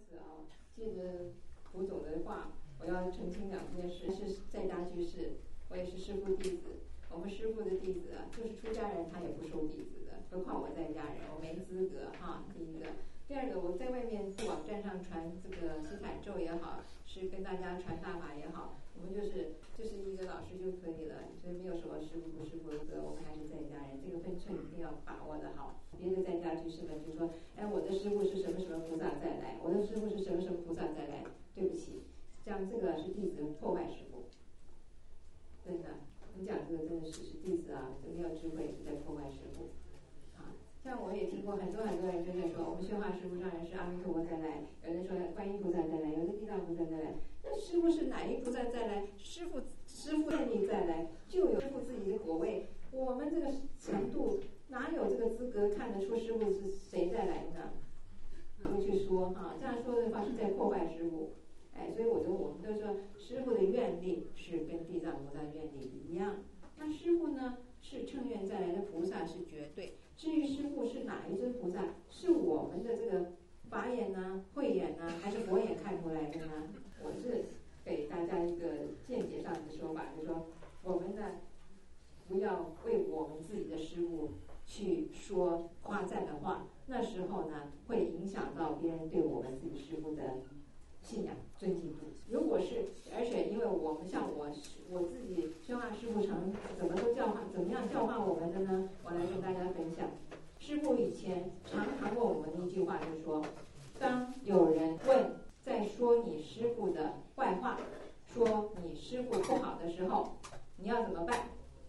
次啊，借着胡总的话，我要澄清两件事。是在家居士，我也是师父弟子。我们师父的弟子啊，就是出家人他也不收弟子的，何况我在家人，我没资格哈。第一个，第二个，我在外面网站上传这个西坦咒也好，是跟大家传大法也好，我们就是一个老师就可以了，所以没有什么师父不师父的，我们还是在家人，这个分寸一定要把握的好。别的在家居士们就说，哎，我的师父是什么什么菩萨再来，我的师父是什么什么菩萨再来，对不起，这样这个是弟子破坏师父，真的。你讲这个真的是弟子啊，没有智慧是在破坏师父啊。像我也听过很多人就在说，我们宣化师父上人是阿弥陀佛再来，有人说观音菩萨再来，有的地藏菩萨再来。那师父是哪一菩萨再来？师父愿意再来，就有师父自己的果位。我们这个程度哪有这个资格看得出师父是谁再来呢？不去说哈，这样说的话是在破坏师父。哎，所以我们都说师父的愿力是跟地藏菩萨愿力一样。那师父呢是乘愿再来的菩萨是绝对。至于师父是哪一尊菩萨，是我们的这个法眼呢、慧眼呢，还是佛眼看出来的呢？我是给大家一个见解上的说法，就是说我们呢不要为我们自己的师父去说夸赞的话，那时候呢会影响到别人对我们自己师父的信仰尊敬度。如果是，而且因为我们像我自己宣化师父成怎么样教化我们的呢？我来跟大家分享。师父以前常问我们一句话，就是说，当有人在说你师父的坏话，说你师父不好的时候，你要怎么办？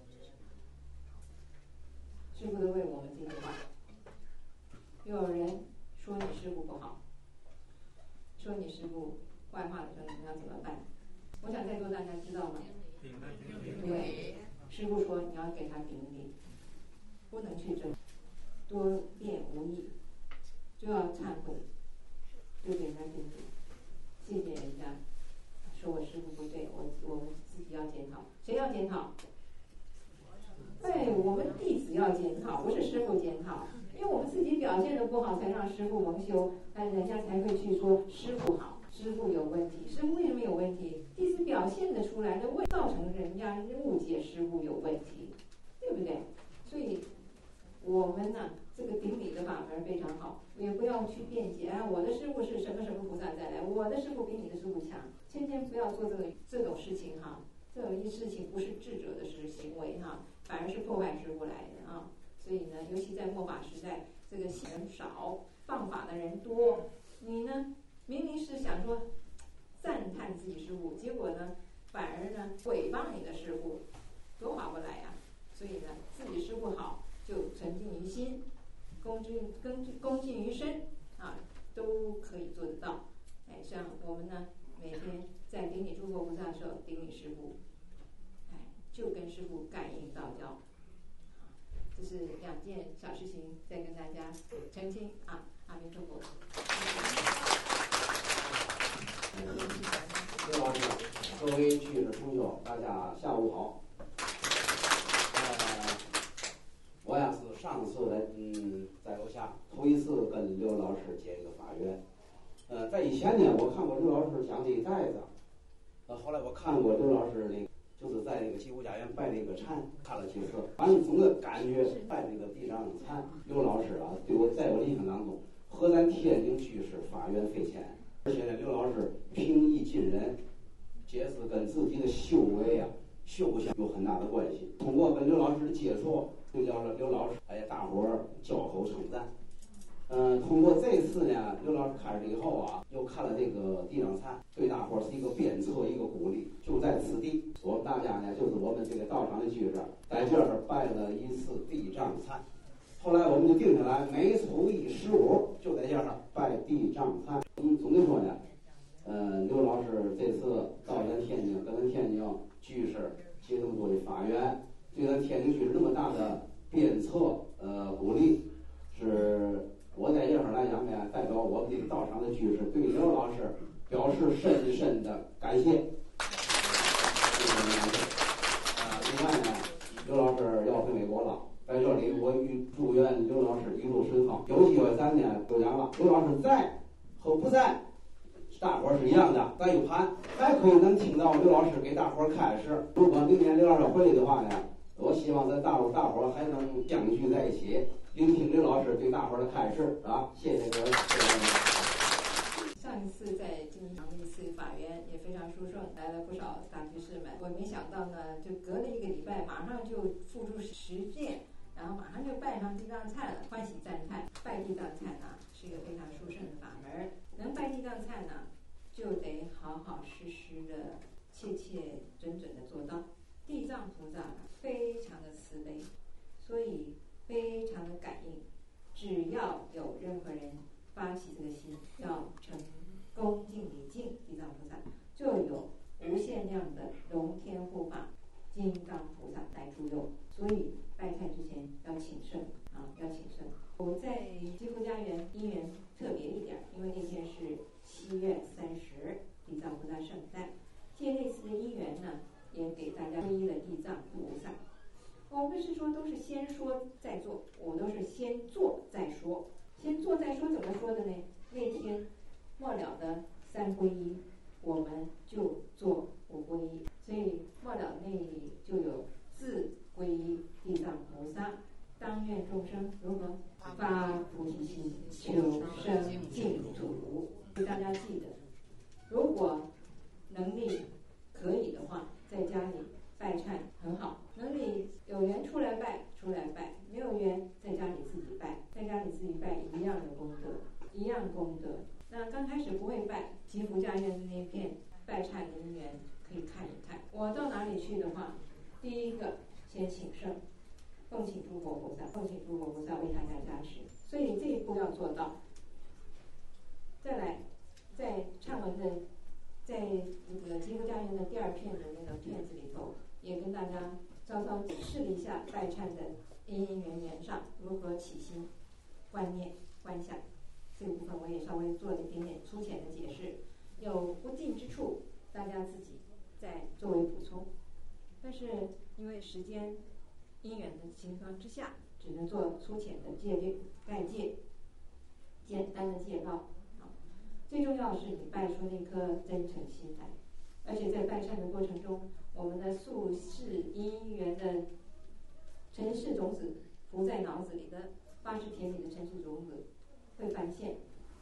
师父都问我们这句话。有人说你师父不好，说你师父坏话的时候，你要怎么办？我想在座大家知道吗？对，师父说你要给他顶礼，不能去争，多辩无益，就要忏悔，就给他顶礼，谢谢人家，说我师父不对，我们自己要检讨。谁要检讨？对，我们弟子要检讨，不是师父检讨。因为我们自己表现的不好，才让师父蒙羞，那人家才会去说师父好，师父有问题。师父为什么有问题？弟子表现的出来的，会造成人家误解师父有问题，对不对？所以我们呢，这个顶礼的法门非常好，也不要去辩解啊，我的师父是什么什么菩萨再来，我的师父比你的师父强，千万不要做这种事情哈。这种事情不是智者的行为哈，反而是破坏师父来的啊。所以呢，尤其在末法时代，这个信人少，放法的人多，你呢明明是想说赞叹自己师父，结果呢反而呢诽谤你的师父，多划不来呀。所以呢，自己师父好就沉静于心，恭敬于身啊，都可以做得到。哎，像我们呢，每天在顶礼诸佛菩萨的时候，顶礼师父，哎，就跟师父感应道交。这是两件小事情，再跟大家澄清啊！阿弥陀佛。 刘老师，各位居士同学，大家下午好。我呀是上次在楼下头一次跟刘老师结一个法缘。在以前呢，我看过刘老师讲这个袋子，后来我看过刘老师那个。就是在那个济公家园拜那个禅，看了几次，反正总的感觉拜那个地藏禅。刘老师啊，在我印象当中，和咱天津居士法缘匪浅，而且呢，刘老师平易近人，这是跟自己的修为啊、修行有很大的关系。通过跟刘老师的接触，就叫了刘老师，哎呀，大伙儿交口称赞。通过这次呢，刘老师开始以后啊，又看了这个地藏禅，对大伙儿是一个鞭策，一个鼓励。就在此地，我们大家呢，就是我们这个道场的居士，在这儿拜了一次地藏禅。后来我们就定下来，每初一15就在这儿拜地藏禅。总的说呢，刘老师这次到咱天津，跟咱天津居士结这么多的法缘，对咱天津居士那么大的鞭策鼓励，是。我在这儿来讲呢，代表我们这个道场的居士对刘老师表示深深的感谢。另外呢，刘老师要回美国了，在这里我祝愿刘老师一路顺风。有机会咱呢就讲了，刘老师在和不在大伙儿是一样的。再有盘，还可以能听到刘老师给大伙儿开示。如果明年刘老师回来的话呢，我希望在大伙儿还能相聚在一起，聆听刘老师对大伙儿的开示啊！谢谢各位。 上一次在金堂那次法缘也非常殊胜，来了不少大居士们。我没想到呢，就隔了1个礼拜，马上就付诸实践，然后马上就拜上地藏忏了，欢喜赞叹。拜地藏忏呢是一个非常殊胜的法门，能拜地藏忏呢，就得好好实实的、切切准准的做到。地藏菩萨非常的慈悲，所以非常的感应。只要有任何人发起这个心，要成恭敬礼敬地藏菩萨，就有无限量的龙天护法金刚菩萨来助佑。所以拜忏之前要请圣啊，要请圣。我在积福家园因缘特别一点，因为那天是7月30地藏菩萨圣诞，借那次的因缘呢，也给大家皈依了地藏菩萨。我不是说都是先说再做，我都是先做再说。先做再说怎么说的呢？那天末了的3皈依，我们就做5皈依，所以末了那里就有自皈依地藏菩萨，当愿众生如何发菩提心，求生净土。大家记得，如果能力可以的话，在家里拜忏很好。能力有缘出来拜，没有缘在家里自己拜，在家里自己拜一样的功德，一样功德。那刚开始不会拜，积福家园的那片拜忏的因缘可以看一看。我到哪里去的话，第一个先请圣，奉请诸佛菩萨为大家加持，所以这一步要做到。再来，在忏文的，在那个积福家园的第2片的那个片子里头，也跟大家稍稍解释了一下拜忏的因缘上如何起心、观念、观想。这个部分我也稍微做了一点点粗浅的解释，有不尽之处，大家自己再作为补充。但是因为时间因缘的情况之下，只能做粗浅的概介，简单的介绍。最重要的是你拜出那颗真诚心来，而且在拜忏的过程中，我们的宿世因缘的尘世种子浮在脑子里的80田里的尘世种子会翻现。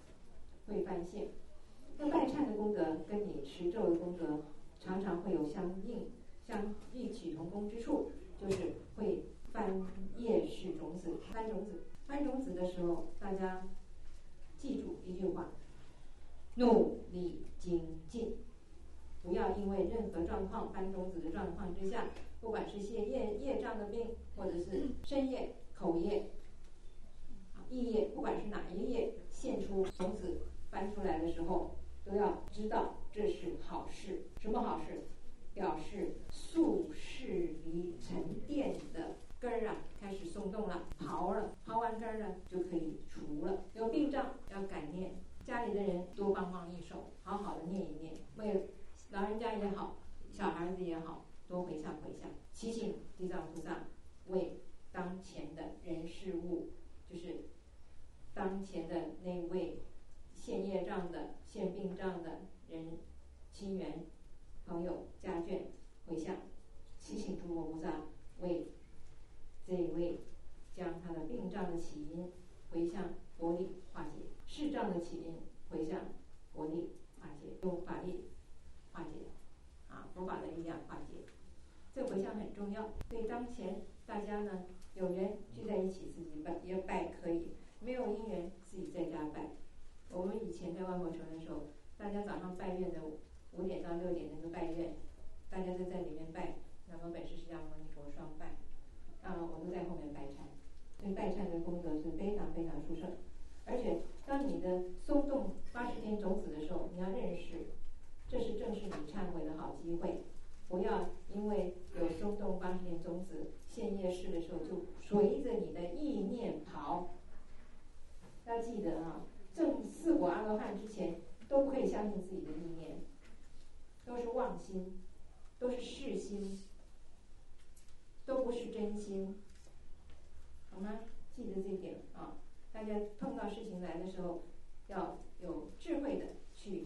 那拜忏的功德跟你持咒的功德常常会有相异曲同工之处，就是会翻业世种子。翻种子的时候，大家记住一句话：努力精进。不要因为任何状况，翻种子的状况之下，不管是业障的病，或者是身业、口业、意业，不管是哪一业现出种子翻出来的时候，都要知道这是好事。什么好事？表示宿世离沉淀的根儿开始松动了，刨完根儿呢就可以除了。有病障要感念，家里的人多帮忙一手，好好的念一念，为老人家也好，小孩子也好，多回向。祈请地藏菩萨为当前的人事物，就是当前的那位现业障的、现病障的人、亲缘、朋友、家眷回向。祈请诸佛菩萨为这一位将他的病障的起因回向佛力化解，事障的起因回向佛力化解，用法力化解佛法的力量化解。这回向很重要。所以当前大家呢，有缘聚在一起自己拜也拜可以，没有因缘自己在家拜。我们以前在万佛城的时候，大家早上拜院的5点到6点那个拜院，大家都在里面拜南无本师释迦牟尼佛双拜，我都在后面拜忏。所以拜忏的功德是非常非常殊胜。而且当你的松动80田种子的时候，你要认识，这正是你忏悔的好机会。不要因为有松动80田种子现业事的时候，就随着你的意念跑。要记得证4果阿罗汉之前都不可以相信自己的意念，都是妄心，都是世心，都不是真心，好吗？记得这一点大家碰到事情来的时候，要有智慧的去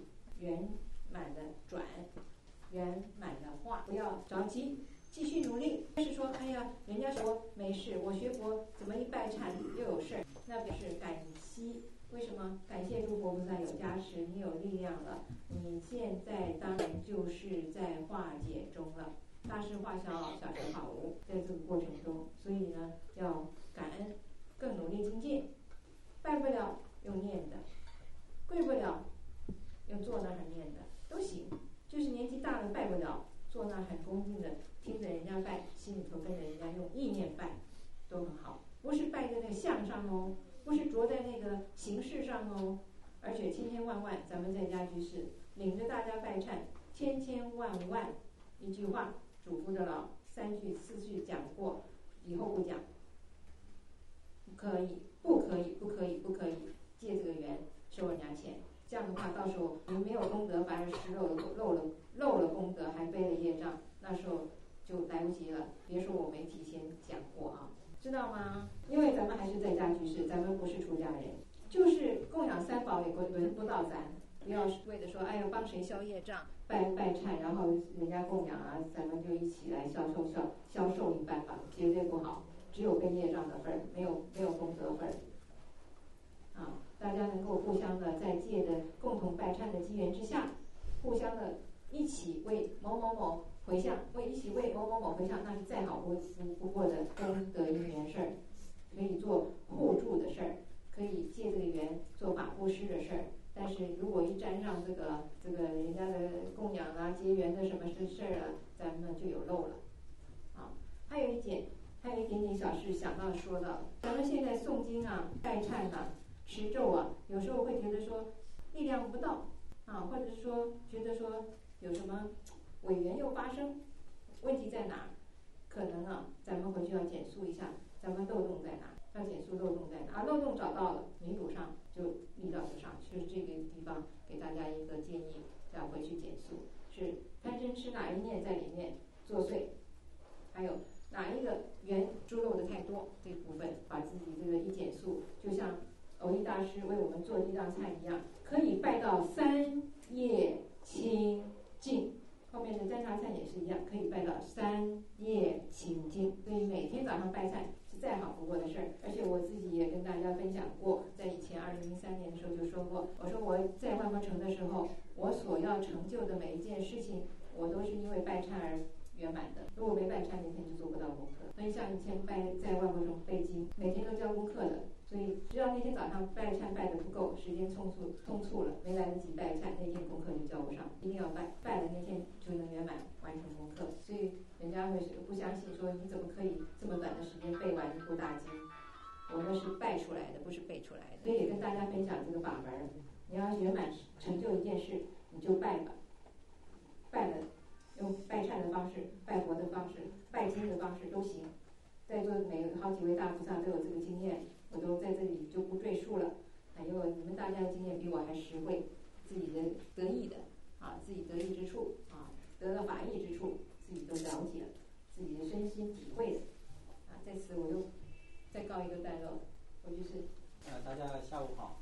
圆满的转，圆满的化，不要着急，继续努力。但是说，哎呀，人家说没事，我学佛怎么一拜忏又有事儿？那表示感激。为什么？感谢诸佛菩萨有加持，你有力量了，你现在当然就是在化解中了。大事化小，小事化无，在这个过程中，所以呢，要感恩，更努力精进。拜不了用念的，跪不了用坐那很念的，都行。就是年纪大了拜不了，坐那很恭敬的听着人家拜，心里头跟着人家用意念拜，都很好。不是拜在那个相上哦，不是着在那个形式上哦，而且千千万万，咱们在家居士领着大家拜忏，千千万万，一句话嘱咐的了，3句4句讲过，以后不讲。不可以，不可以，不可以，不可以借这个缘收人家钱。这样的话，到时候你没有功德，反而失漏了功德，还背了业障，那时候就来不及了。别说我没提前讲过啊，知道吗？因为咱们还是在家居士，咱们不是出家人，就是供养3宝也轮不到咱。不要为了说，哎呀，帮谁消业障，拜忏，然后人家供养啊，咱们就一起来销售一般吧，绝对不好。只有背业障的份儿，没有功德份儿。啊，大家能够互相的在借的共同拜忏的机缘之下，互相的一起为某某某回向，一起为某某某回向，那是再好不过的功德因缘事儿，可以做互助的事儿，可以借这个缘做法布施的事儿。但是如果一沾上这个人家的供养啊、结缘的什么事儿啊，咱们就有漏了。啊，还有一点点小事想到说到，咱们现在诵经啊、拜忏啊、持咒啊，有时候会觉得说力量不到啊，或者说觉得说有什么违缘又发生，问题在哪？可能啊，咱们回去要检肃一下，咱们漏洞在哪？要检肃漏洞在哪？漏洞找到了，弥补上就力道就上去。就是这个地方给大家一个建议，要回去检肃，是贪嗔痴哪一念在里面作祟，还有哪一个缘诸漏的太多，这部分把自己这个一减速，就像藕益大师为我们做地藏忏一样，可以拜到3业清净。后面的占察忏也是一样，可以拜到3业清净。所以每天早上拜忏是再好不过的事儿。而且我自己也跟大家分享过，在以前2003年的时候就说过，我说我在万佛城的时候，我所要成就的每一件事情，我都是因为拜忏而圆满的。如果没拜忏，那天就做不到功课。所以像以前在万佛城背经，每天都交功课的。所以只要那天早上拜忏拜得不够，时间匆促了，没来得及拜忏，那天功课就交不上。一定要拜了那天就能圆满完成功课。所以人家会不相信，说你怎么可以这么短的时间背完一部大经？我那是拜出来的，不是背出来的。所以也跟大家分享这个法门，你要圆满成就一件事，你就拜吧，拜了。用拜忏的方式、拜佛的方式、拜经的方式都行。在座好几位大菩萨都有这个经验，我都在这里就不赘述了。还有你们大家的经验比我还实惠，自己的得意的啊，自己得意之处啊，得到法益之处，自己都了解了，自己的身心体会的啊。在此我又再告一个段落，我就是大家下午好。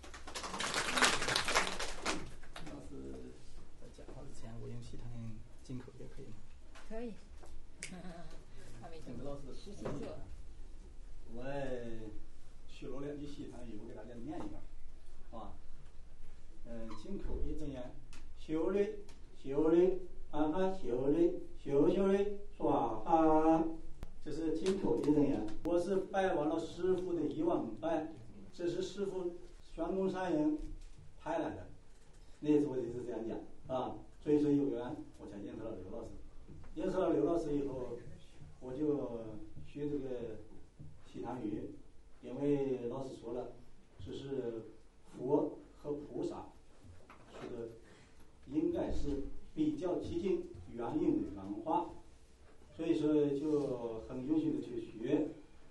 老师在讲话之前，我用西坛进口也可以吗？ 可以。 请老师实习课。我学了2句西坛语，我给大家念一遍，好吧？进口一真言，修嘞修嘞，哈哈修嘞修修嘞，耍哈。这是进口一真言。我是拜完了师父的以往拜，这是师父玄公山人派来的。那次我就是这样讲啊，所以说有缘我才认识了刘老师。认识了刘老师以后，我就学这个西坛语，因为老师说了，这是佛和菩萨说的，应该是比较接近原因的原话，所以说就很用心的去学。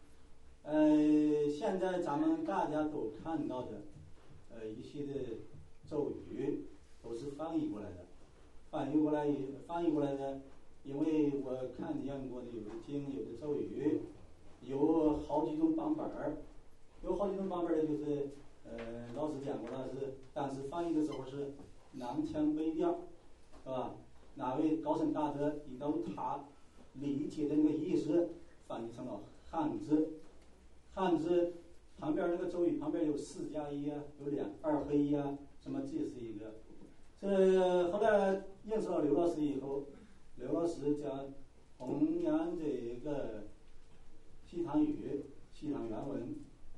现在咱们大家都看到的，一些的咒语都是翻译过来的，翻译过来的。因为我看见过的有的经，有的咒语，有好几种版本儿，有好几种版本儿的就是，老师讲过了是，但是翻译的时候是南腔北调，是吧？哪位高僧大德一到他理解的那个意思翻译成了汉字，汉字旁边那个咒语旁边有4+1啊，有2合1啊，什么这是一个。这后来认识了刘老师以后，刘老师讲弘扬这个西塘语、西塘原文，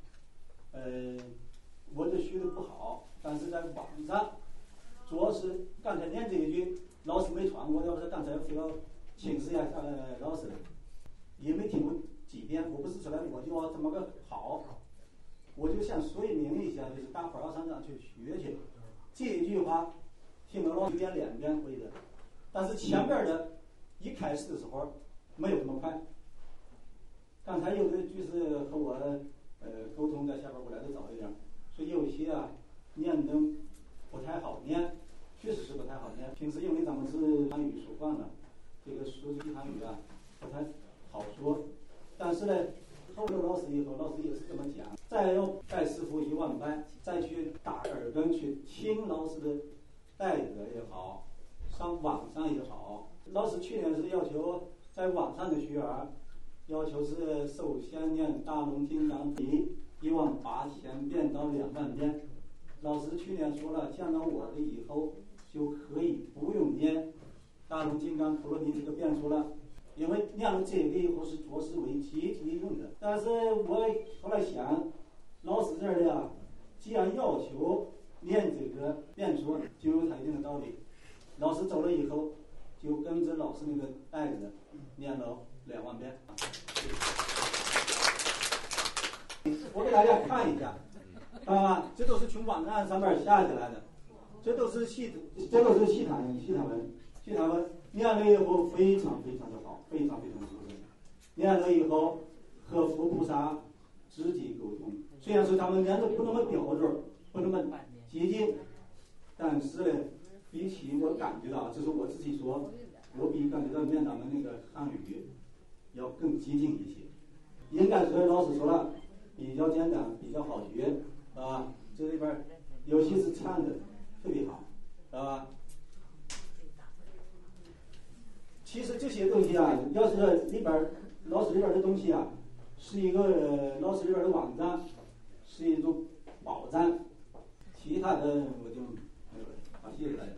我这学的不好，但是在网上，主要是刚才念这一句，老师没传过，要不是刚才非要请示一下老师，也没听过几遍，我不是出来我就要这么个好，我就想说明一下，就是大伙儿要上场去学去，这一句话听了老师1遍2遍会的，但是前边的一开始的时候没有这么快。刚才有的就是和我沟通在下边我来的早一点，所以有些啊念的不太好念，确实是不太好念。平时因为咱们是汉语说惯了，这个说这汉语啊不太好说。但是呢，后来老师以后，老师也是这么讲，再要拜师傅1万拜，再去打耳根去听老师的带德也好，上网上也好。老师去年是要求在网上的学员，要求是首先念大龙金刚题18000遍到2万遍。老师去年说了，见到我的以后就可以不用念大龙金刚陀罗尼这个遍数了，因为念了这个以后是着实为阶级用的。但是我后来想，老师这儿的啊，既然要求念这个遍数，就有它一定的道理。老师走了以后，就跟着老师那个带着念了2万遍。我给大家看一下，这都是从网站上面下下来的，这都是西坛文，念了以后非常非常的好，非常非常的熟练。念了以后和佛菩萨直接沟通，虽然说他们念的不那么标准，不那么接近，但是呢，比起我感觉到，这是我自己说，我比感觉到念咱们那个汉语要更接近一些。应该是老师说了，比较简单，比较好学，这里边尤其是唱的特别好，其实这些东西啊，要是里边老师里边的东西啊，是一个老师里边的网站，是一种宝藏。其他的我就没有了。好，谢谢大家。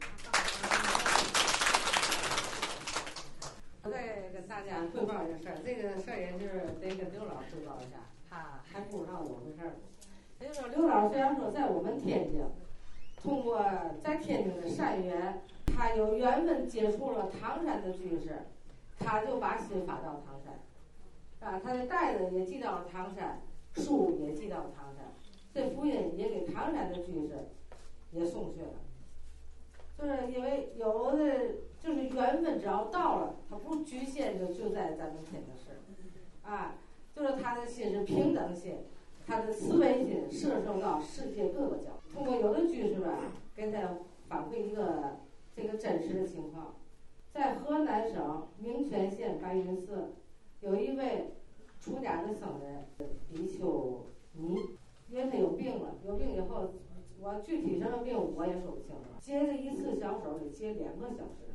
我再跟大家汇报一个事儿，这个事儿也是得跟刘老师汇报一下，他还不知道怎么回事儿。也就是说，刘老师虽然说在我们天津，通过在天津的善缘，他有缘分接触了唐山的居士，他就把心发到唐山，他的袋子也寄到了唐山，书也寄到了唐山，这福音也给唐山的居士也送去了。就是因为有的就是缘分，只要到了，它不局限就在咱们天津市，就是他的心是平等心，他的慈悲心摄受到世界各个角落。通过有的居士吧，给他反馈一个这个真实的情况，在河南省明泉县白云寺，有一位出家的僧人比丘尼，因为他有病了，有病以后。我具体什么病我也说不清楚，接着一次小手得接2个小时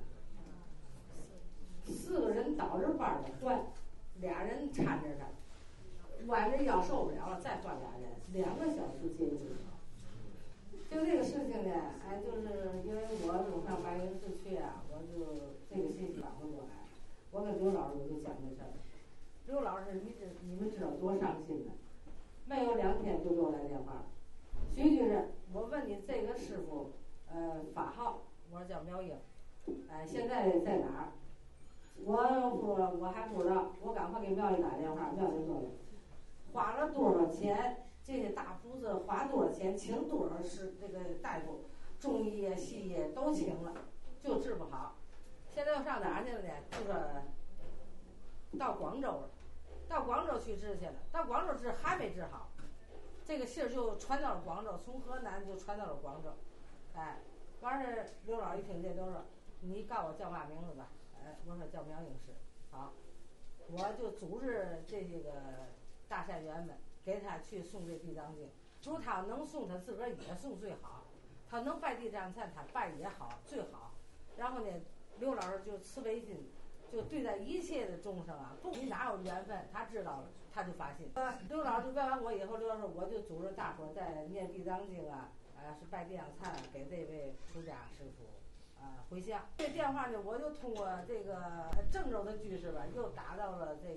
，4个人倒着班的换，2人搀着他，弯着腰受不了了，再换2人，2个小时接一次。就这个事情呢，就是因为我有上白云寺去啊，我就这个信息反馈过来，我跟刘老师我就讲这事儿。刘老师，你们知道多伤心呢？没有2天就给我来电话。徐居士，我问你这个师傅，法号，我说叫苗英，现在在哪儿？我说我还不知道，我赶快给苗英打电话，苗英说花了多少钱？这些大夫子花多少钱，请多少这个大夫，中医呀、西医都请了，就治不好。现在要上哪儿去了呢？就说到广州了，到广州去治去了，到广州治还没治好。这个信儿就传到了广州，从河南就传到了广州，完事儿刘老一听这都说，你告诉我叫嘛名字吧，我说叫苗英师，好，我就组织这个大善缘们给他去送这地藏经，如果他能送，他自个儿也送最好， 他能拜地藏忏，他拜也好最好。然后呢，刘老师就慈悲心，就对待一切的众生啊，不你哪有缘分，他知道了，他就发心。刘老师拜完我以后，刘老师我就组织大伙在念地藏经啊，是拜地藏忏，给这位出家师傅回向。这电话呢，我就通过这个郑州的居士吧，又打到了这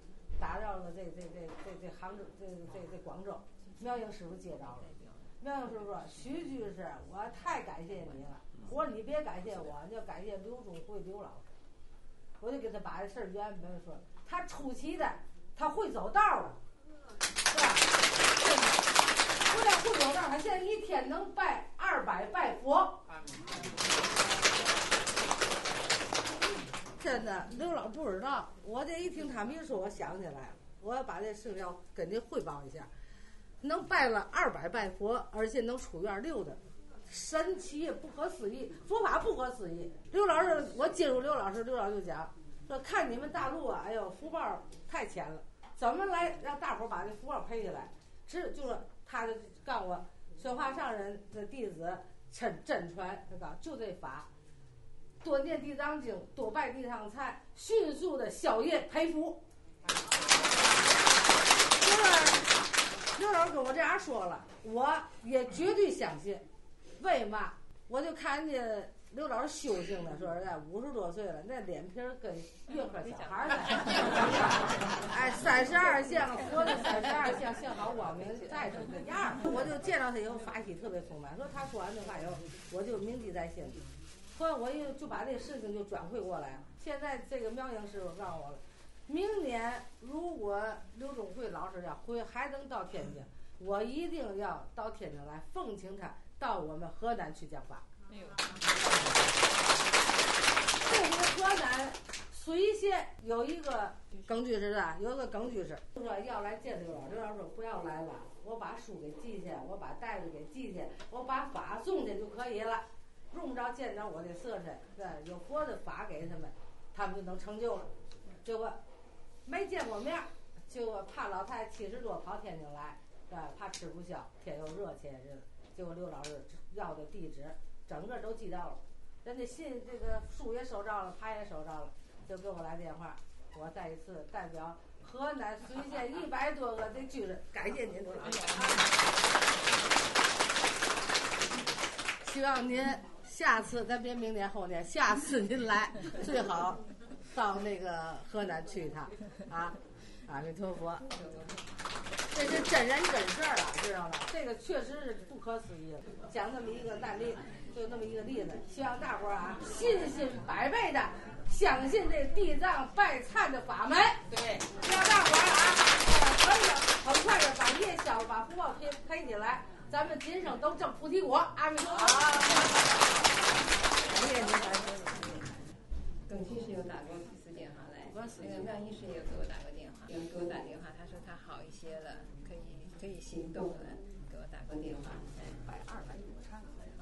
杭州这广州，妙英师傅接着了。妙英师傅说：“徐居士，我太感谢你了。我说你别感谢我，你要感谢刘仲慧刘老师。”我就给他把这事儿原本说，他出奇的，他会走道了，是吧？不但会走道，他现在一天能拜200拜佛。真的，刘老不知道，我这一听他们一说，我想起来了，我要把这事要跟您汇报一下，能拜了200拜佛，而且能出院溜的。神奇不可思议，佛法不可思议。刘老师，我接触刘老师，刘老师就讲说，看你们大陆啊，哎呦，福报太浅了，怎么来让大伙把这福报赔下来？就是他就告诉我，宣化上人的弟子真传，就这法，多念地藏经，多拜地藏忏，迅速的消业赔福。刘老师跟我这样说了，我也绝对相信。为嘛？我就看见刘老师修行的，说实在50多岁了，那脸皮跟月克小孩似的。哎，32相活的32相，幸好光明在这个样。我就见到他以后法喜特别丰满，说他说完这话以后，我就铭记在心里。后来我就把这事情就转会过来了。现在这个妙英师傅告诉我了，明年如果刘仲慧老师要还能到天津，我一定要到天津来奉请他到我们河南去讲法。这个河南随县有一个耿居士啊，有一个耿居士说要来见刘老师，刘老师说不要来了，我把书给寄去，我把袋子给寄去，我把法送去就可以了，用不着见着我的色身，有佛的法给他们，他们就能成就了。结果没见过面，就怕老太太70多跑天津来，怕吃不消，天又热前日子。结果刘老师要的地址整个都寄到了，人家信这个书也收着了，牌也收着了，就给我来电话。我再一次代表河南随县100多个的居士，感谢您刘老师。希望您下次咱别明年后年，下次您来最好到那个河南去一趟啊！阿弥陀佛。这是真人真事儿啊，知道吗？这个确实是不可思议。讲那么一个案例，就那么一个例子，希望大伙儿啊信心百倍的相信这地藏拜忏的法门。对，让大伙儿可以很快的把业消，把福报赔起来，咱们今生都证菩提果。阿弥陀佛。感谢您，感谢您。 耿居士有打过几次电话来，那个妙医师也有给我打过电话，有给我打电话，他说他好一些了，可以行动了，给我打过电话。 拜200多忏。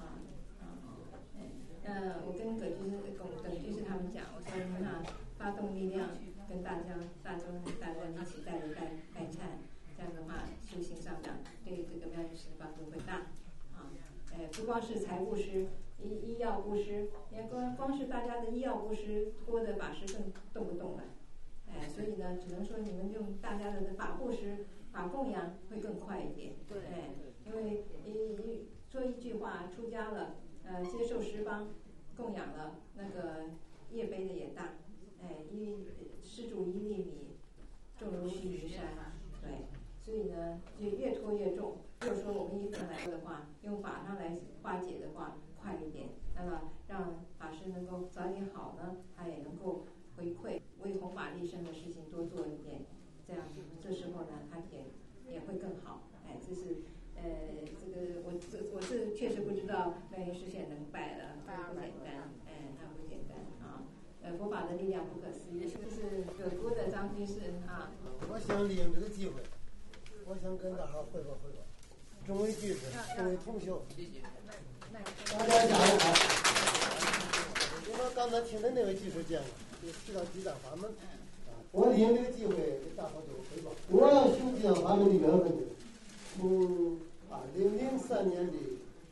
我跟耿居士他们讲，我说发动力量，跟大家一起带着拜忏，这样的话修行上讲对这个妙医师帮助会大啊。不光是财布施。医药布施，也光是大家的医药布施，托的法师更动不动了，所以呢，只能说你们用大家的法布施、法供养会更快一点，因为说一句话，出家了，接受十方供养了，那个业背的也大，施主1粒米，重如须弥山，对，所以呢，就越拖越重。就是说，我们一般来说的话，用法上来化解的话。快一点，那么让法师能够早点好呢，他也能够回馈，为弘法利生的事情多做一点，这样这时候呢，他也会更好。这是这个我这确实不知道妙音师现在能拜了，不简单，那不简单啊。佛法的力量不可思议。这是葛姑的张居士啊。 我想利用这个机会，我想跟大伙汇报汇报。众位居士，众位同修，大家加油好！我刚才听的那位居士讲了，就提到地藏法门，我利用这个机会给大伙做个汇报。我要修地藏法门的缘分，从2003年的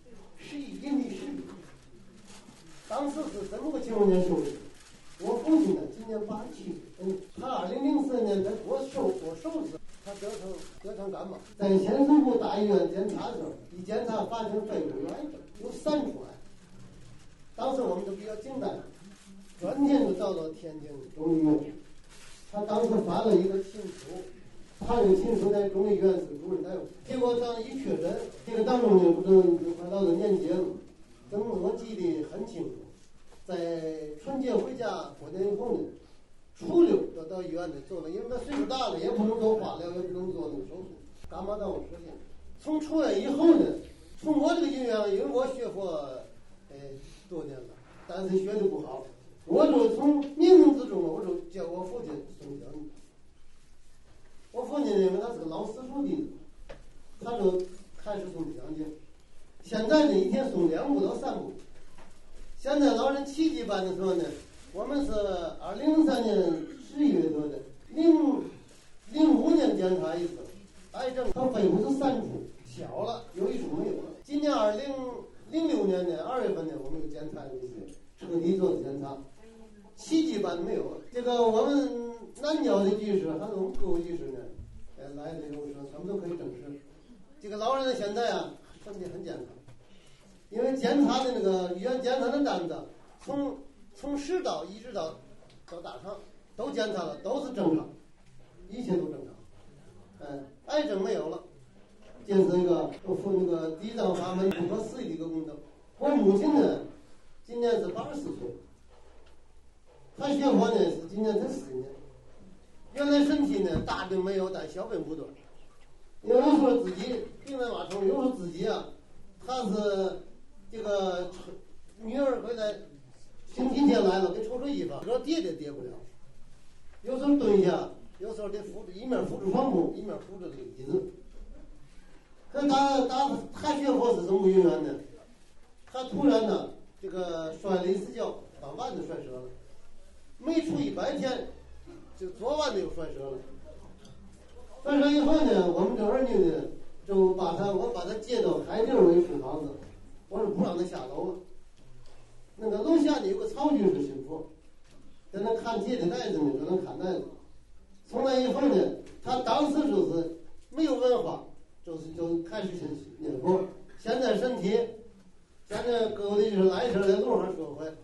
10亿，阴历10亿。当时是这么个情况下受的。我父亲呢，今年87岁，他2004年在过寿时，他得肠感冒，在县属部大医院检查的时候，一检查发现肺部有癌症，有3处癌。当时我们都比较惊呆了，转天就到了天津中医院。他当时发了一个情书，他这个情书在中医院是主任大夫，结果这样一确诊，这个当中呢，不是就快到了年节了，我记得很清楚。在春节回家过年以后呢，初6就到医院里做了，因为他岁数大了，也不能做化疗，也不能做那个手术，感冒到我实现。从出院以后呢，从我这个医院，因为我学佛多年了，但是学的不好，我就从冥冥之中，我就叫我父亲送奖。我父亲因为他是个老私塾弟子，他就开始送奖金。现在呢，一天送2部到3部。现在老人7级班的时候呢，我们是2003年11月做的，05年检查一次，癌症和肺部是3处，小了，有1处没有了。今年2006年的2月份呢，我们又检查一次，彻底做的检查，7级班没有了。这个我们南郊的居士还是我们各位居士呢，来的有时候他们都可以证实，这个老人现在啊身体很健康。因为检查的那个医院检查的单子，从食道一直到大肠都检查了，都是正常，一切都正常。癌症没有了，这是一个那个地藏法门不可思议的一个功德。我母亲呢，今年是84岁，她学佛呢是今年才4年。原来身体呢大病没有，但小病不断。有时候自己病来马冲，有时候自己啊，他是。这个女儿回来，星期天来了，给抽衣服，说跌也跌不了。有时候蹲下，有时候得扶着，一面扶着床铺，一面扶着椅子。可他学佛是怎么因缘呢？他突然呢，这个摔了一次跤，把腕子摔折了。没出100天，就左腕子又摔折了。摔折以后呢，我们这儿女呢，就我把他接到海淀为师房子。我说不让他下楼了。那个楼下呢有个曹居士信佛，在那看戒的袋子呢，在那看袋子。从那以后呢，他当时就是没有文化，就开始念佛。现在身体，现在各位就是来事在路上说回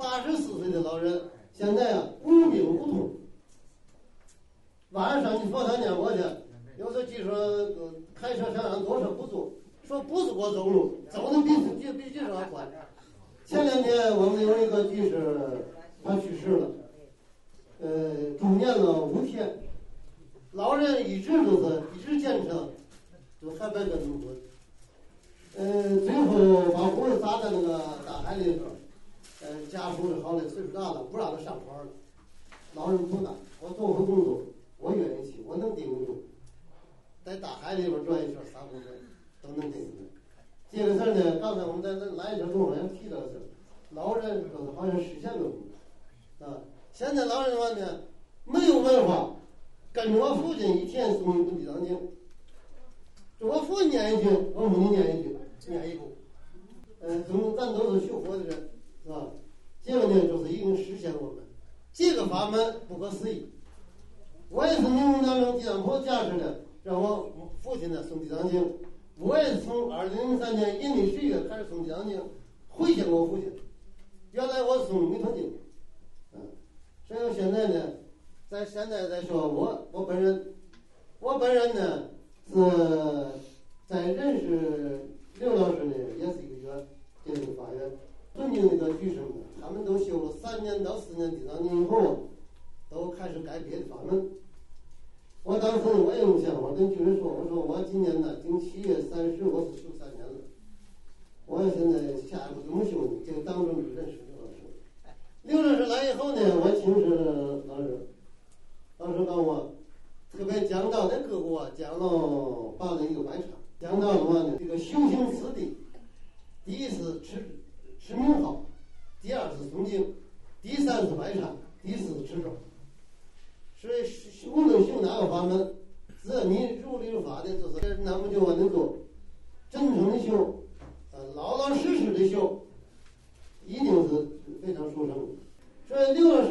，84岁的老人，现在啊无病无痛。晚上上去佛堂念佛去，有时候据说开车上让坐车不坐。说不是我走路，走的比居士还快。前2天我们有一个居士，他去世了，住院了5天。老人一直坚持，就还白跟这么滚。最后把胡子撒在那个大海里头，家属的好嘞，岁数大了，不让他上船了。老人不干，我做份工作，我愿意去，我能顶得住，在大海里边转一圈3公分。都能顶住。这个事儿呢，刚才我们在那来一条路上也提到的是，老人都是好像实现了啊。现在老人的话呢，没有文化，跟着我父亲一天诵一部《地藏经》，就我父亲念一句，我母亲念一句，念一部。咱都是学佛的人，是吧？这个呢，就是已经实现了我们这个法门不可思议。我也是冥冥当中地藏婆加持的，让我父亲呢诵《地藏经》。我也是从2003年阴历10月开始诵《地藏经》，回向我父亲。原来我诵《弥陀经》，所以现在呢，现在再说我本人呢是在认识刘老师呢，也是一个缘，这个法缘。尊敬那个居士们，他们都修了3年到4年地藏经以后，都开始改别的法门。我当时我也有想法，跟居士说，我说我今年呢，经7月30，我是修3年了。我现在下一步怎么修呢？这个当中就认识刘老师。刘老师来以后呢，我请示老师，老师告我，特别讲到在各国讲了办了一个白场，讲到的话呢，这个修行此地，第一是持名号，第2是诵经，第3是白场，第4是持咒。所以无论修哪个法门，只要你如理如法的，就是那么就往能做，真诚的修，老老实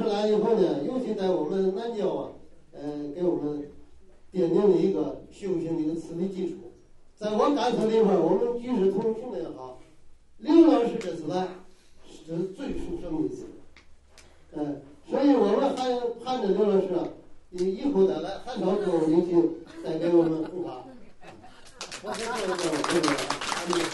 师来以后呢，尤其在我们南郊啊，给我们奠定了一个修行的一个慈悲基础。在我感受里边，我们举世同行的也好，刘老师这次来是最殊胜的一次。所以我们还盼着刘老师啊，以后再来很少给我们有幸再给我们弘法。我先做一个这个案例。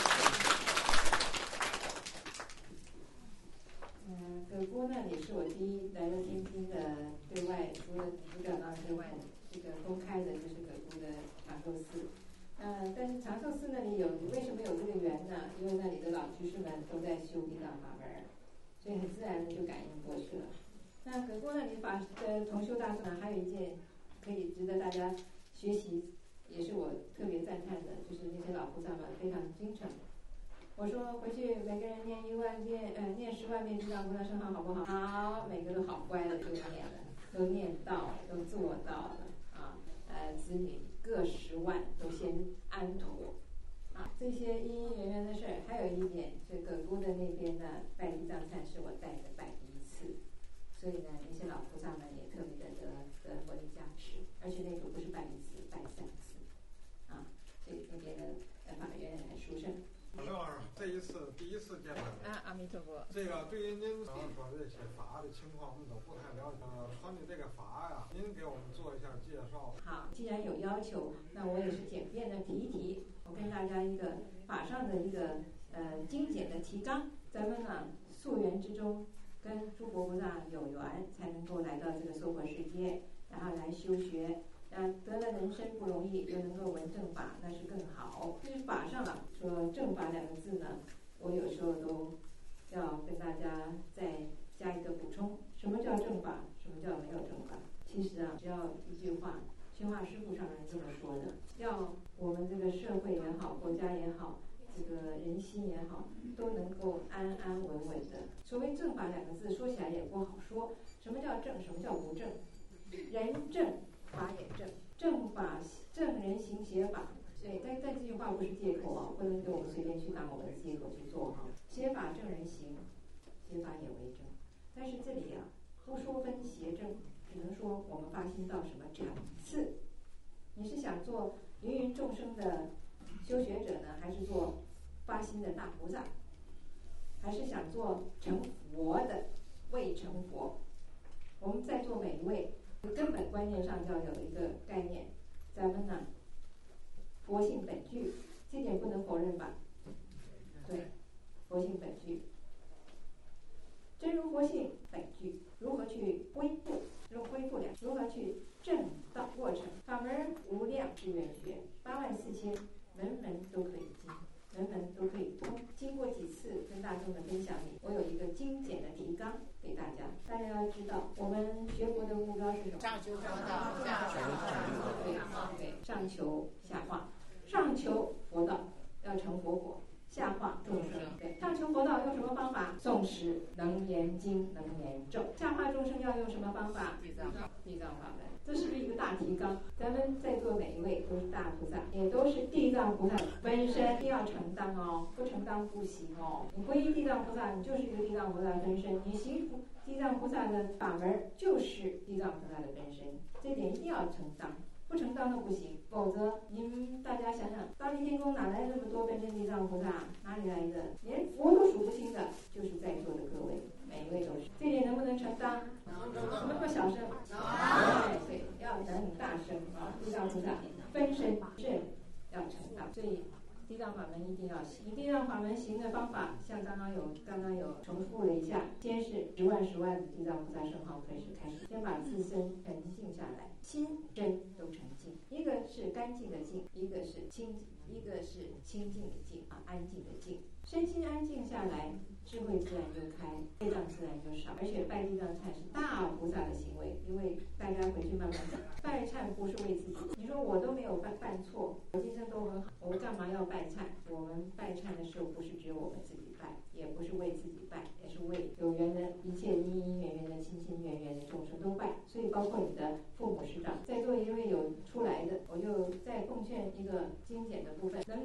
葛姑呢也是我第一来到天津的对外，除了不表达对外这个公开的，就是葛姑的长寿寺。但是长寿寺那里为什么有这个缘呢？因为那里的老居士们都在修地藏法门，所以很自然的就感应过去了。那葛姑那里同修大众呢，还有一件可以值得大家学习，也是我特别赞叹的，就是那些老菩萨们非常精诚。我说回去每个人念10万遍地藏菩萨圣号好不好？好，每个都好乖的就念了，都念到了，都做到了啊。子女各10万都先安妥啊。这些因因缘缘的事儿，还有一点，这葛姑的那边呢，拜地藏忏是我带着拜第一次，所以呢，那些老菩萨们也特别的得佛的加持，而且那组不是拜1次，拜3次啊。所以那边的法缘很殊胜。 刘老师，这一次第一次见面阿弥陀佛。 这个对于您刚刚说这些法的情况，我们都不太了解。传的这个法呀，您给我们做一下介绍。 好，既然有要求，那我也是简便的提一提。我跟大家一个法上的一个精简的提纲。咱们呢，溯源之中跟诸佛菩萨有缘，才能够来到这个娑婆世界，然后来修学。得了人生不容易，又能够闻正法，那是更好。至于法上啊，说正法2个字呢，我有时候都要跟大家再加一个补充：什么叫正法？什么叫没有正法？其实啊，只要一句话，宣化师父上人这么说的：要我们这个社会也好，国家也好，这个人心也好，都能够安安稳稳的。所谓正法2个字，说起来也不好说。什么叫正？什么叫不正？人正。法也正，正法正人行邪法，对，但这句话不是借口啊，不能给我们随便去当我们的借口去做哈。邪法正人行，邪法也为正。但是这里啊，不说分邪正，只能说我们发心到什么层次。你是想做芸芸众生的修学者呢，还是做发心的大菩萨，还是想做成佛的未成佛？我们在座每一位。根本观念上要有一个概念，咱们呢，佛性本具，这点不能否认吧？对，佛性本具，真如佛性本具，如何去恢复？如何去正道过程？法门无量志愿学，84000，门门都可以进。人们都可以通。经过几次跟大众的分享里，我有一个精简的提纲给大家。大家要知道，我们学佛的目标是什么？上求佛道，下求对，上求下化，上求佛道要成佛果，下化众生。对，上求佛道用什么方法？诵持能言经，能言咒。下化众生要用什么方法？地藏法门。这是不是一个大提纲？咱们在座每一位都是大菩萨，也都是地藏菩萨本身，一定要承担哦，不承担不行哦。你皈依地藏菩萨，你就是一个地藏菩萨分身；你行地藏菩萨的法门，就是地藏菩萨的分身。这点一定要承担，不承担都不行。否则，大家想想，大力天宫哪来那么多分身地藏菩萨？哪里来的？连佛都数不清的，就是在座的各位，每一位都是。这点能不能承担？什么那么小声？对，要能大声啊！地藏菩萨分身正要承担，所以地藏法门一定要行。地藏法门行的方法，像刚刚有重复了一下，先是10万的地藏菩萨圣号开始，先把自身沉静下来，心真都沉静。一个是干净的净，一个是清净的净啊，安静的静。身心安静下来，智慧自然就开，业障自然就少。而且拜地藏忏是大菩萨的行为，因为大家回去慢慢讲，拜忏不是为自己。你说我都没有犯错，我今生都很好，我干嘛要拜忏？我们拜忏的时候，不是只有我们自己拜，也不是为自己拜，也是为有缘的一切因因缘缘的亲亲缘缘的众生都拜。所以包括你的父母师长，在座因为有出来的，我就再奉劝一个精简的部分：能言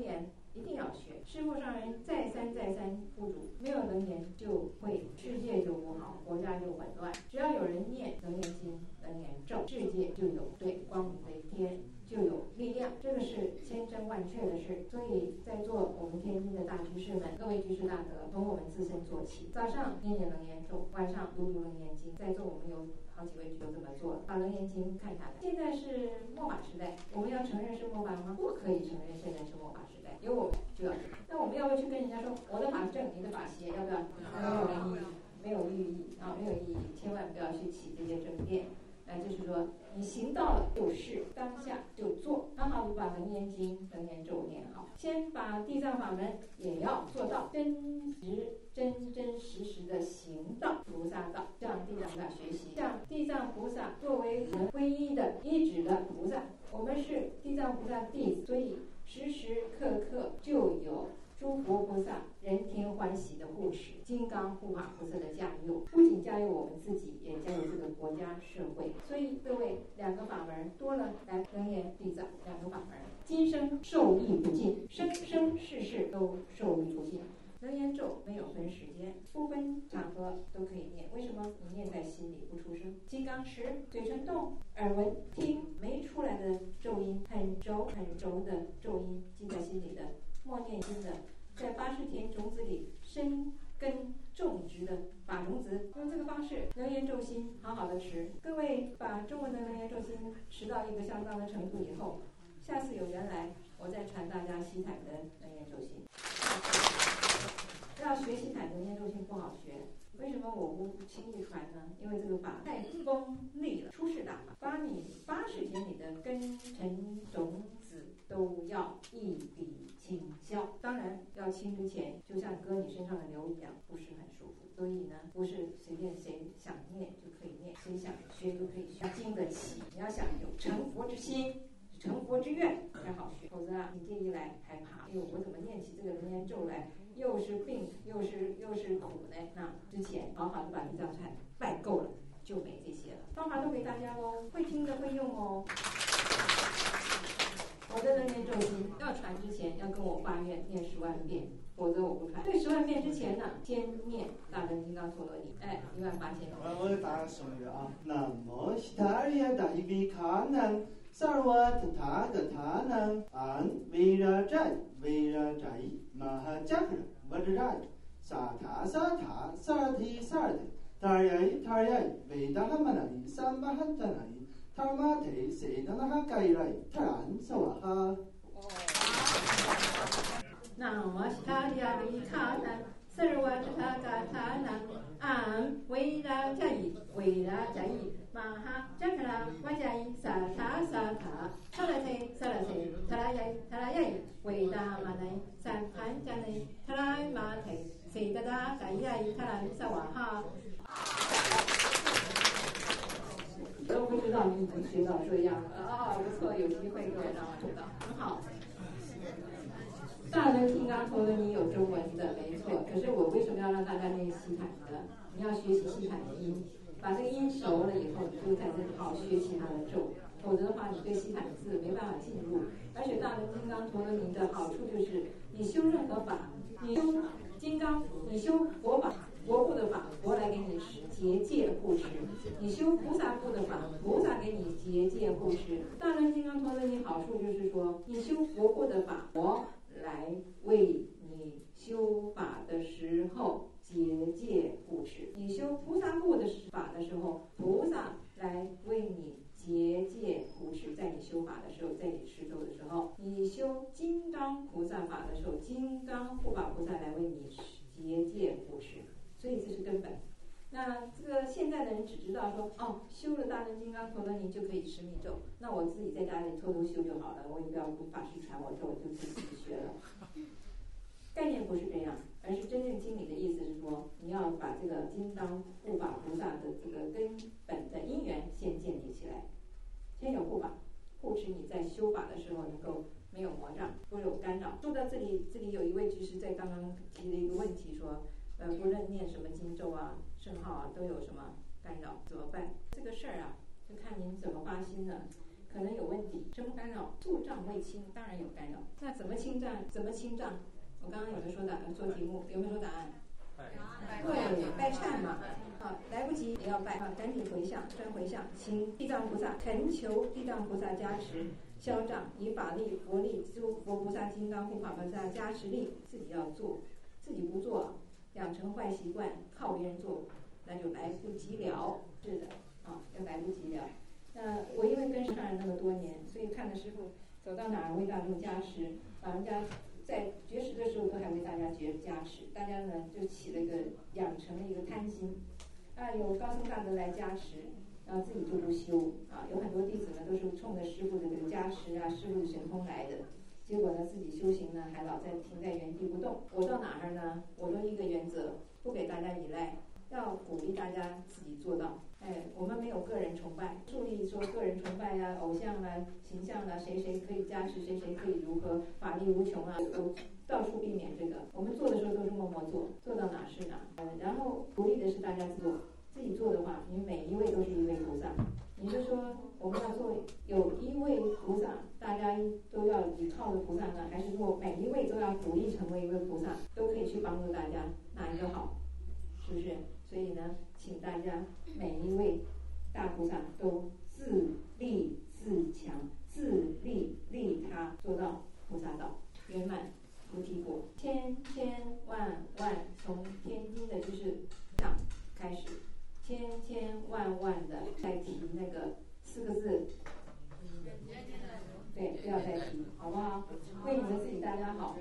一定要学。师父上人再三叮嘱，没有楞严就会世界就不好，国家就混乱。只要有人念楞严经、楞严咒，世界就有对光明的一天，就有力量。这个是千真万确的事。所以在座我们天津的大居士们，各位居士大德，从我们自身做起，早上念念楞严咒，晚上读读楞严经。在座我们有好几位就这么做了，把楞严经看下来。现在是末法时代，我们要承认是末法吗？不可以承认现在是末法时代，有我们就要。那我们要不要去跟人家说我的法正，你的法邪？要不要？没有寓意啊，没有意义，千万不要去起这些争辩。就是说你行到了就是当下就做，好好的把楞严经、楞严咒念好，先把地藏法门也要做到真实的行道菩萨道，向地藏菩萨学习，向地藏菩萨作为我们皈依的依止的菩萨。我们是地藏菩萨弟子，所以时时刻刻就有诸佛菩萨人天欢喜的护持，金刚护法菩萨的加佑，不仅加佑我们自己，也加佑这个国家社会。所以各位，两个法门多了，来楞严地藏两个法门，今生受益不尽，生生世世都受益不尽。楞严咒没有分时间，不分场合都可以念。为什么？你念在心里不出声。金刚石，嘴唇动，耳闻听，没出来的咒音，很柔的咒音，记在心里的。默念经的，在80田种子里生根种植的法种子，用这个方式楞严咒心好好的持。各位把中文的楞严咒心持到一个相当的程度以后，下次有缘来，我再传大家西坦的楞严咒心。要学西坦的楞严咒心不好学，为什么我不轻易传呢？因为这个法太锋利了，出世大法，把你80田里的根尘种子都要一笔清消。当然要清之前，就像割你身上的瘤一样，不是很舒服。所以呢，不是随便谁想念就可以念，谁想学就可以学，经得起。你要想有成佛之心，成佛之愿才好学，否则啊，你这一来害怕，哎呦，我怎么念起这个楞严咒来，又是病又是苦呢？那之前好好的把地藏禅拜够了，就没这些了。方法都给大家哦，会听的会用哦。我的楞严咒心要传之前，要跟我发愿念10万遍，否则我不传。对10万遍之前呢，先念大乘金刚陀罗尼，18000遍。 我大家说一个啊，南无悉达耶大比卡南萨瓦塔塔的塔南安维拉斋玛哈加克瓦扎斋萨塔萨提塔呀维达哈玛那伊三巴哈达那伊。塔玛提塞达那哈盖来塔然萨瓦哈。 南无悉达耶大比卡南萨瓦塔嘎塔南安维拉加伊玛哈加克拉瓦加伊萨塔塔拉塞塔拉呀维达玛奈三盘加内塔拉玛提塞达达盖呀塔然萨瓦哈。都不知道你已经学到这样了啊，不错，有机会各位让我知道，很好。大乘金刚陀罗尼有中文的，没错。可是我为什么要让大家念西坦的？你要学习西坦的音，把这个音熟了以后，你就才能好学其他的咒。否则的话，你对西坦字没办法进入。而且大乘金刚陀罗尼的好处就是，你修任何法，你修金刚，你修佛法。佛部的法，佛来给你结界护持；你修菩萨部的法，菩萨给你结界护持。大乘金刚陀罗尼好处就是说，你修佛部的法，佛来为你修法的时候结界护持；你修菩萨部的法的时候，菩萨来为你结界护持。在你修法的时候，在你持咒的时候，你修金刚菩萨法的时候，金刚护法菩萨来为你结界护持。所以这是根本。那这个现在的人只知道说，哦，修了大乘金刚陀罗尼就可以持密咒，那我自己在家里偷偷修就好了，我也不要法师传我咒，我就自己学了。概念不是这样，而是真正经理的意思是说，你要把这个金刚护法菩萨的这个根本的因缘先建立起来，先有护法护持你在修法的时候能够没有魔障，不有干扰。说到这里有一位居士在刚刚提了一个问题说，不论念什么经咒啊、圣号啊，都有什么干扰，怎么办？这个事儿啊，就看您怎么发心了。 可能有问题。什么干扰？肃障未清，当然有干扰。那怎么清障？怎么清障？我刚刚有没有说做题目？有没有说答案？对，拜忏嘛。来不及也要拜啊，赶紧回向，专回向，请地藏菩萨恳求地藏菩萨加持消障，以法力、佛力、诸佛菩萨金刚护法菩萨加持力，自己要做，自己不做，养成坏习惯，靠别人做，那就来不及了。是的，要来不及了。我因为跟上人那么多年，所以看着师父走到哪儿为大众加持，老人家在绝食的时候都还为大家加持，大家呢就起了一个养成了一个贪心，有高僧大德来加持，然后自己就不修有很多弟子呢都是冲着师父的这个加持师父的神通来的，结果呢自己修行呢还老停在原地不动。我到哪儿呢？我都一个原则，不给大家依赖，要鼓励大家自己做到。我们没有个人崇拜，树立说个人崇拜偶像形象谁可以加持，谁可以如何，法力无穷我到处避免这个。我们做的时候都是默默做，做到哪是哪。然后鼓励的是大家做，自己做的话，你每一位都是一位菩萨。你是说我们要做有一位菩萨，大家都要依靠的菩萨呢，还是说每一位都要鼓励成为一位菩萨，都可以去帮助大家，哪一个好？是不是？所以呢，请大家每一位大菩萨都自立自强，自利利他，做到菩萨道圆满菩提果。千千万万，从天津的就是上开始，千千万万的再提那个4个字，对，不要再提，好不好？为你们自己大家好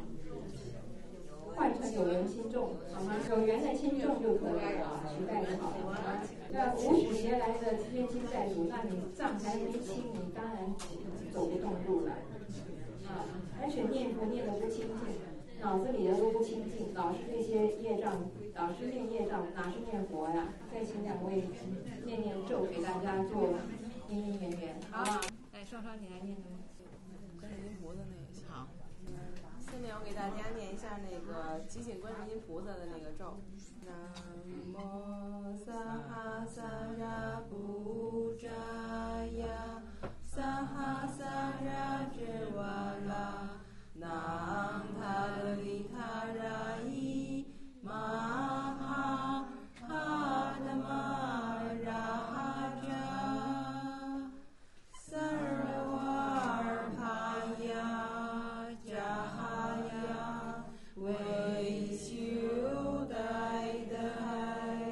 换成有缘轻重，好吗？有缘的轻重就可以了，取代就好了。那50劫来的冤亲债主，那你账还没清，你当然走不动路了而且念佛念的不清净，脑子里的都不清净，老是这些业障，老是念业障，哪是念佛呀？再请2位念咒，给大家做因缘缘，好吗？来，双双你来念观世音菩萨那个好。下面我给大家念一下那个提醒观世音菩萨的那个咒。南无萨哈萨拉布扎呀，萨哈萨拉智瓦拉，南塔利塔拉伊，玛哈哈达玛拉哈扎，萨尔瓦尔帕呀扎哈呀，维修代代。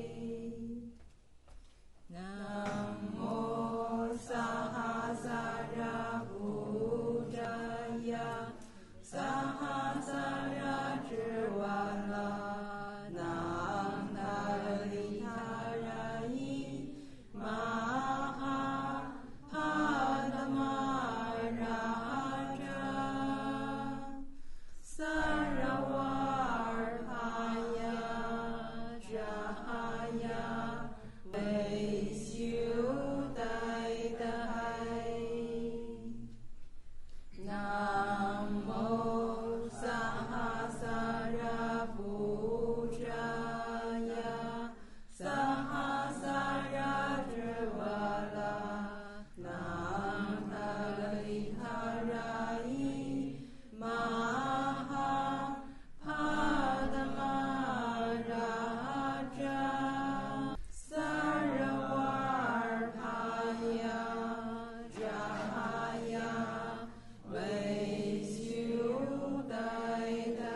南无萨哈萨拉布扎呀，萨哈萨拉智瓦拉，南塔利塔拉伊，玛哈哈达玛拉哈扎，萨拉瓦尔帕呀扎哈呀，维修代代。南无萨哈萨拉布扎呀，萨哈萨拉智瓦拉，南塔利塔拉伊，玛哈哈达玛拉哈扎，萨拉瓦尔帕呀扎哈呀，维修代代。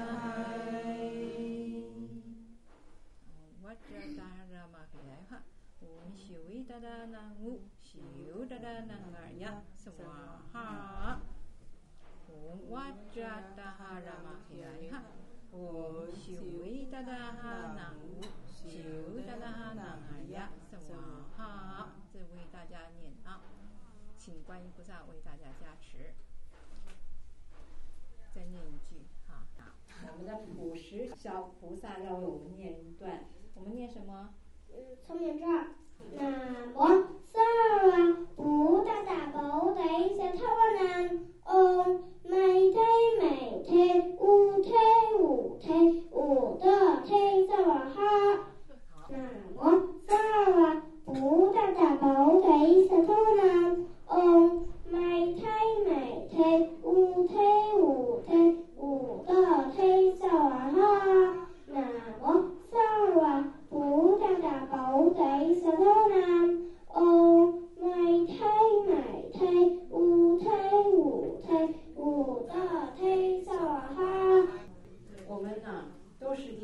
วัจจารามาขยายค่ะโอมชิวิตดานังอุชิวดาดานังอายะสวาหาโอมวัจจารามาขยายค่ะโอมชิวิตดานังอุชิวดาดานังอายะสวาหา这为大家念请观音菩萨为大家加持。再念一句我们的普实小菩萨要为我们念一段，我们念什么？ 从念这儿，南无萨瓦布达达宝德萨他瓦南，唵美忒美忒乌忒乌忒乌的忒萨瓦哈，南无萨瓦布达达宝德萨他瓦南，唵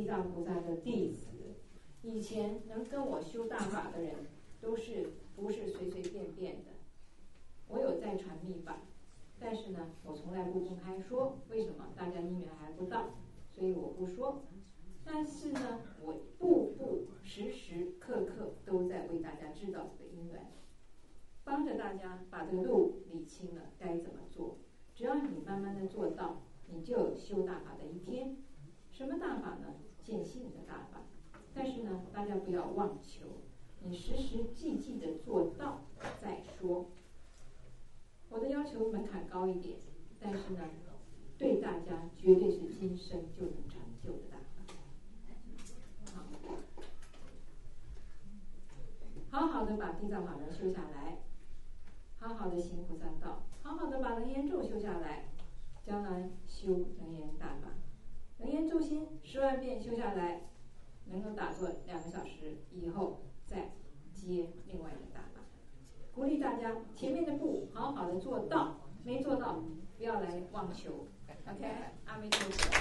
藏菩萨的弟子。以前能跟我修大法的人，不是随随便便的。我有在传密法，但是呢，我从来不公开说，为什么？大家因缘还不到，所以我不说。但是呢，我步步时时刻刻都在为大家知道这个因缘，帮着大家把这个路理清了，该怎么做。只要你慢慢的做到，你就有修大法的一天。什么大法呢？见性的大法。但是呢，大家不要妄求，你时时记的做到再说。我的要求门槛高一点，但是呢，对大家绝对是今生就能成就的大法。好好的把地藏法门修下来，好好的行菩萨道，好好的把楞严咒修下来，将来修楞严大法，楞严咒心10万遍修下来，能够打坐2个小时以后再接另外一个大法。鼓励大家前面的步好好的做到，没做到不要来妄求。 OK， 阿弥陀佛。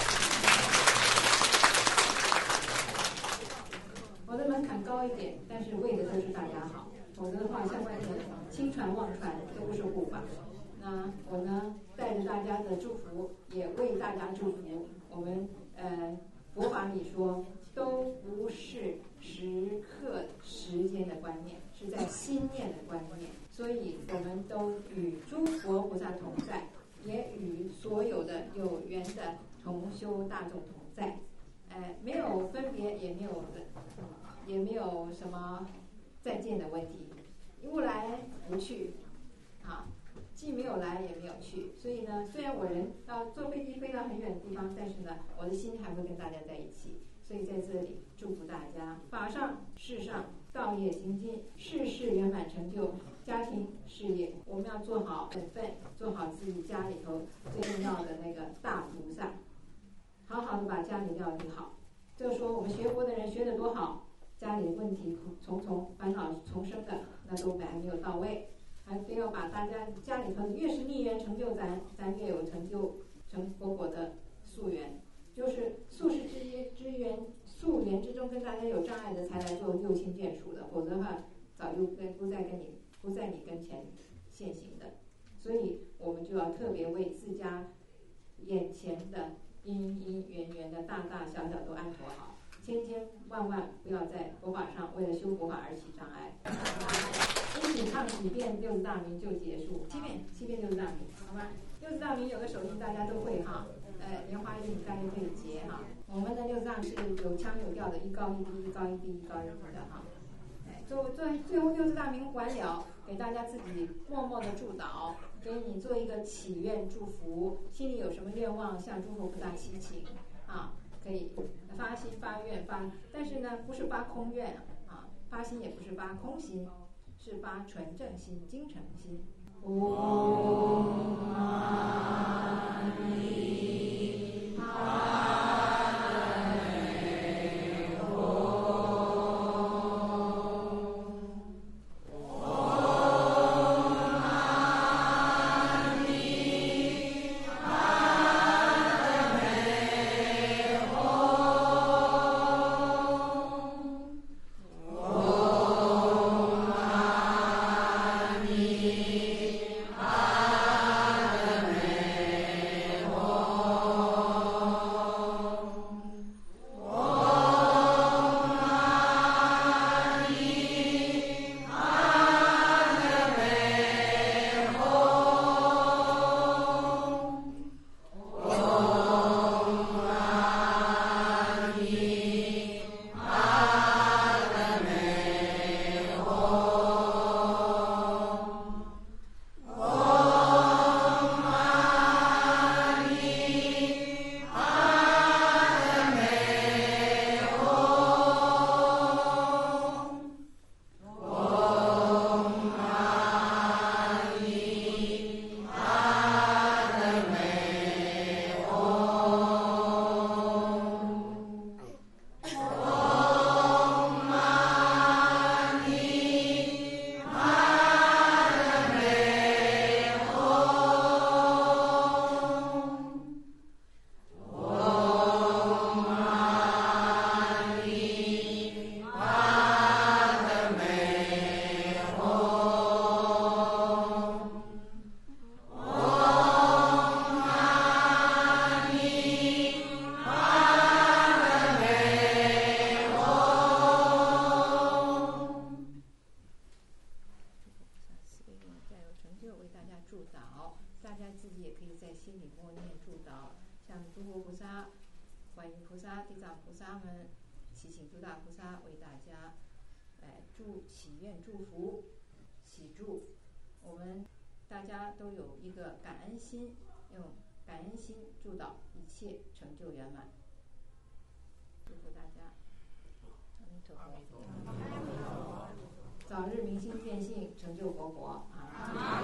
我的门槛高一点，但是为的都是大家好，否则的话像外头轻传妄传都不是护法。那我呢带着大家的祝福，也为大家祝福。我们佛法里说都不是时刻时间的观念，是在心念的观念，所以我们都与诸佛菩萨同在，也与所有的有缘的同修大众同在，没有分别，也没有什么再见的问题，不来不去，啊，既没有来也没有去，所以呢，虽然我人要坐飞机飞到很远的地方，但是呢，我的心还会跟大家在一起。所以在这里祝福大家法上事上道业精进，事事圆满成就，家庭事业我们要做好本分，做好自己家里头最重要的那个大菩萨，好好的把家里料理好。就是说我们学佛的人学得多好，家里问题重重，烦恼重生的那都还没有到位，还非要把大家家里头越是逆缘成就咱越有成就成佛果的宿缘。就是宿世之缘，宿缘之中跟大家有障碍的才来做六亲眷属的，否则的话早就不在你跟前现行的。所以我们就要特别为自家眼前的因缘的大大小小都安妥好，千万不要在佛法上为了修佛法而起障碍。一起唱几遍六字大明就结束，7遍六字大明，好吗？六字大明有个手印大家都会哈。莲花印大家可以结哈。我们的六字大明是有腔有调的，一高一低，一高一低，一高一低的哈。最后六字大明完了，给大家自己默默的祝祷，给你做一个祈愿祝福，心里有什么愿望向诸佛菩萨祈请啊，可以发心发愿发，但是呢不是发空愿啊，发心也不是发空心，是发纯正心、精诚心。嗡阿弥陀阿弥陀佛。 地藏菩萨们，祈请诸大菩萨为大家来祈愿祝福祈祝，我们大家都有一个感恩心，用感恩心祝祷一切成就圆满。祝福大家，阿弥陀佛，早日明心见性，成就佛国啊！